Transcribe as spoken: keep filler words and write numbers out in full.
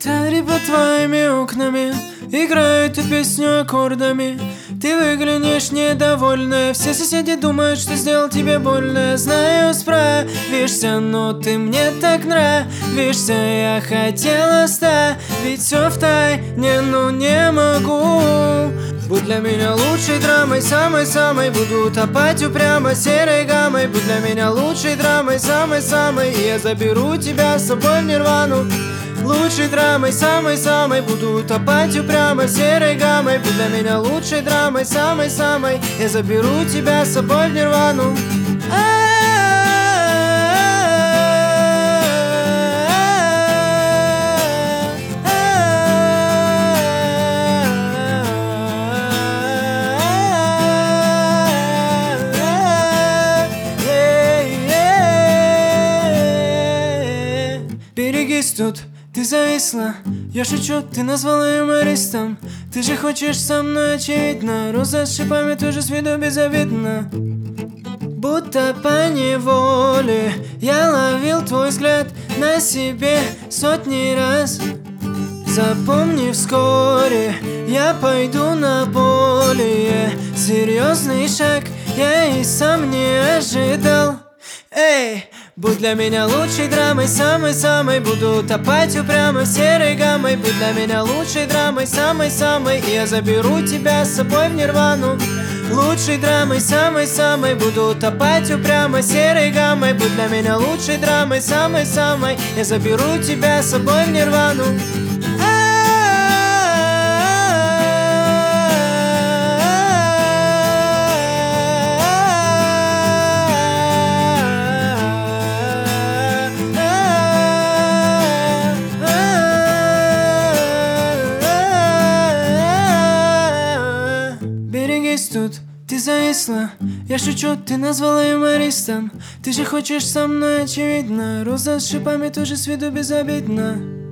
гитаре под твоими окнами играют эту песню аккордами. Ты выглянешь недовольная, все соседи думают, что сделал тебе больно. Знаю, справишься, но ты мне так нравишься. Я хотела оставить все в тайне, но не могу. Будь для меня лучшей драмой, самой-самой. Буду утопать упрямо серой гаммой. Будь для меня лучшей драмой, самой-самой. И я заберу тебя с собой в нирвану. Лучшей драмой, самой-самой. Буду утопать упрямо серой гаммой. Будь для меня лучшей драмой, самой-самой. Я заберу тебя с собой в нирвану. Берегись тут, ты зависла. Я шучу, ты назвала юмористом. Ты же хочешь со мной, очевидно. Роза с шипами тоже с виду безобидно. Будто по неволе я ловил твой взгляд на себе сотни раз. Запомни, вскоре я пойду на более серьезный шаг. Я и сам не ожидал. Эй! Будь для меня лучшей драмой, самой-самой. Буду утопать упрямо серой гаммой. Будь для меня лучшей драмой, самой-самой. И я заберу тебя с собой в нирвану. Лучшей драмой, самой-самой. Буду утопать упрямо серой гаммой. Будь для меня лучшей драмой, самой-самой. Я заберу тебя с собой в нирвану. Берегись тут, ты зависла. Я шучу, ты назвала юмористом. Ты же хочешь со мной, очевидно. Роза с шипами тоже с виду безобидно.